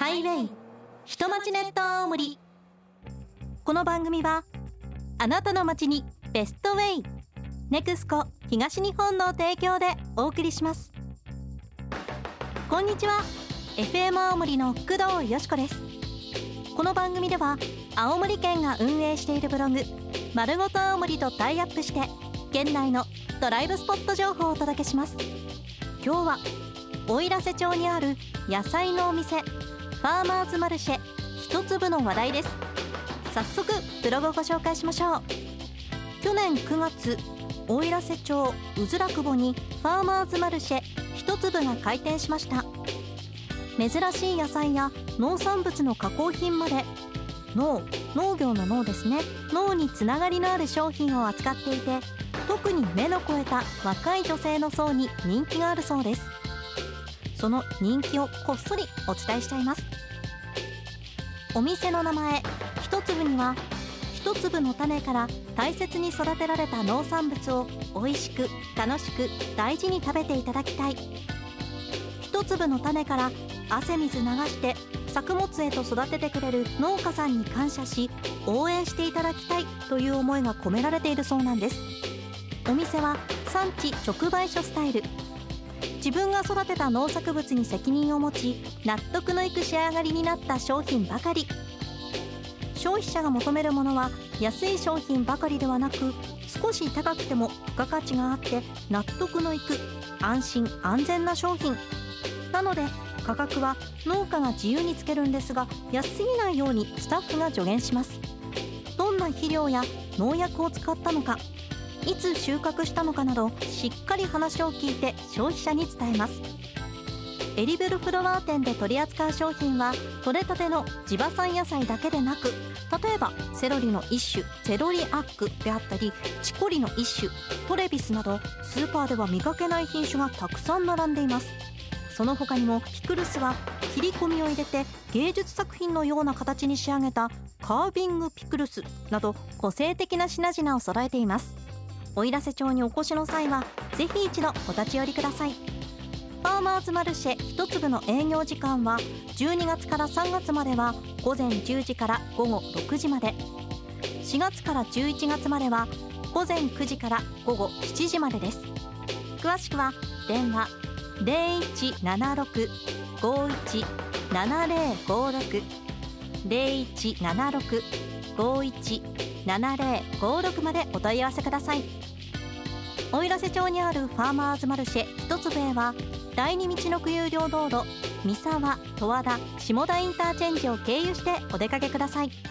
ハイウェイ人町ネット青森。この番組はあなたの街にベストウェイネクスコ東日本の提供でお送りします。こんにちは、 FM 青森の工藤よしこです。この番組では青森県が運営しているブログまるごと青森とタイアップして県内のドライブスポット情報をお届けします。今日は奥入瀬町にある野菜のお店ファーマーズマルシェ一粒の話題です。早速ブログをご紹介しましょう。去年9月、奥入瀬町うずらくぼにファーマーズマルシェ一粒が開店しました。珍しい野菜や農産物の加工品まで農業の農ですね、農につながりのある商品を扱っていて、特に目の肥えた若い女性の層に人気があるそうです。その人気をこっそりお伝えしちゃいます。お店の名前一粒には、一粒の種から大切に育てられた農産物を美味しく楽しく大事に食べていただきたい、一粒の種から汗水流して作物へと育ててくれる農家さんに感謝し応援していただきたいという思いが込められているそうなんです。お店は産地直売所スタイル、自分が育てた農作物に責任を持ち納得のいく仕上がりになった商品ばかり。消費者が求めるものは安い商品ばかりではなく、少し高くても付加価値があって納得のいく安心安全な商品なので、価格は農家が自由につけるんですが、安すぎないようにスタッフが助言します。どんな肥料や農薬を使ったのか、いつ収穫したのかなどしっかり話を聞いて消費者に伝えます。エディブルフロワー店で取り扱う商品は採れたての地場産野菜だけでなく、例えばセロリの一種セロリアッグであったり、チコリの一種トレビスなどスーパーでは見かけない品種がたくさん並んでいます。その他にもピクルスは切り込みを入れて芸術作品のような形に仕上げたカービングピクルスなど個性的な品々を揃えています。奥入瀬町にお越しの際はぜひ一度お立ち寄りください。ファーマーズマルシェ一粒の営業時間は12月から3月までは午前10時から午後6時まで、4月から11月までは午前9時から午後7時までです。詳しくは電話 0176-517056 0176-517056までお問い合わせください。奥入瀬町にあるファーマーズマルシェ一粒へは第二道のく有料道路三沢十和田下田インターチェンジを経由してお出かけください。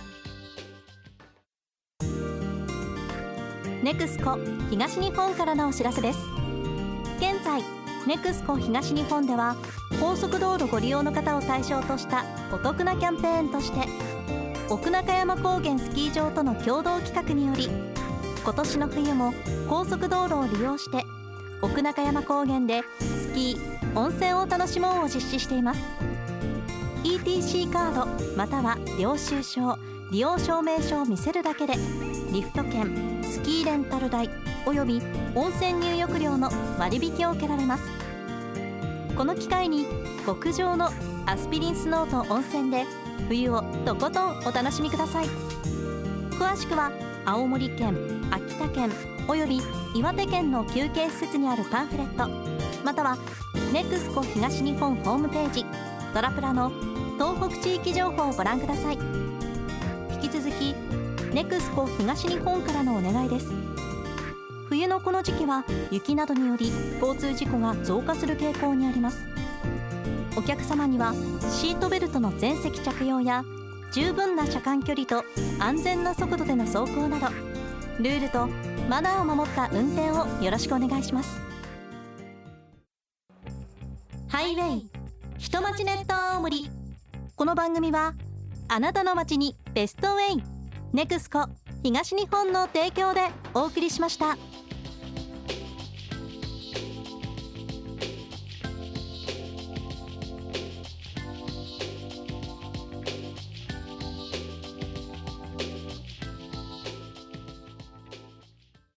ネクスコ東日本からのお知らせです。現在ネクスコ東日本では高速道路ご利用の方を対象としたお得なキャンペーンとして、奥中山高原スキー場との共同企画により、今年の冬も高速道路を利用して奥中山高原でスキー温泉を楽しもうを実施しています。 ETC カードまたは領収書利用証明書を見せるだけでリフト券スキーレンタル代および温泉入浴料の割引を受けられます。この機会に極上のアスピリンスノーと温泉で冬をとことんお楽しみください。詳しくは青森県秋田県および岩手県の休憩施設にあるパンフレットまたはネクスコ東日本ホームページドラプラの東北地域情報をご覧ください。引き続きネクスコ東日本からのお願いです。冬のこの時期は雪などにより交通事故が増加する傾向にあります。お客様にはシートベルトの全席着用や十分な車間距離と安全な速度での走行などルールとマナーを守った運転をよろしくお願いします。ハイウェイ人町ネット青森。この番組はあなたの街にベストウェイネクスコ東日本の提供でお送りしました。